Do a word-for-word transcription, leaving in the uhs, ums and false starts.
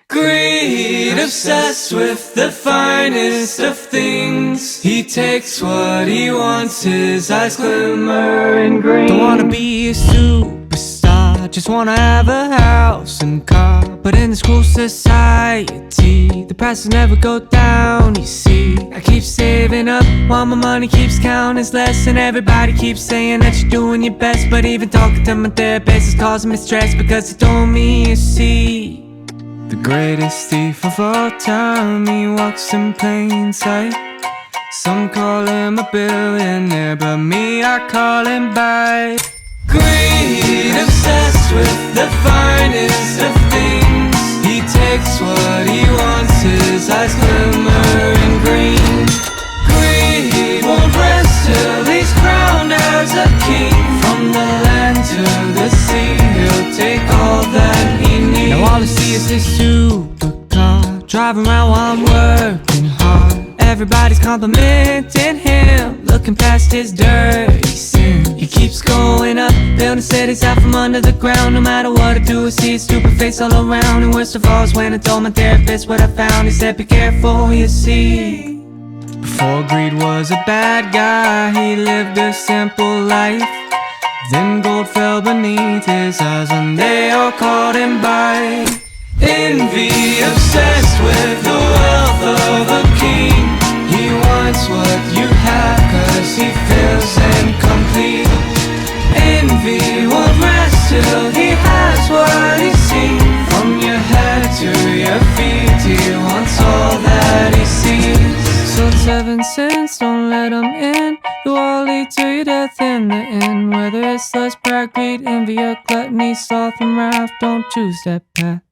Greed, obsessed with the finest of things. He takes what he wants, his eyes glimmer in green. Don't wanna be a superstar, just wanna have a house and car. But in this cruel society, the prices never go down, you see. I keep saving up while my money keeps counting less. And everybody keeps saying that you're doing your best. But even talking to my therapist is causing me stress, because he told me, you see, the greatest thief of all time, he walks in plain sight. Some call him a billionaire, but me, I call him bite. Greed, obsessed with the finest of things. He takes what he wants, his eyes glimmer in green. Greed won't rest till he's crowned as a king. From the land to the sea, he'll take all that he needs. Now all I see is this supercar, driving around while I'm working hard. Everybody's complimenting him, looking past his dirty sin. He keeps going up, building cities out from under the ground. No matter what I do, I see his stupid face all around. And worst of all is when I told my therapist what I found. He said, be careful, you see. Before greed was a bad guy, he lived a simple life. Then gold fell beneath his eyes and they all called him by. Envy, obsessed with the wealth of a king. He wants what you have, cause he feels incomplete. Envy won't rest till he has what he's seen. From your head to your feet, he wants all that he sees. So seven sins, don't let them in. It will all lead to your death in the end. Whether it's lust, pride, greed, envy, or gluttony, sloth and wrath, don't choose that path.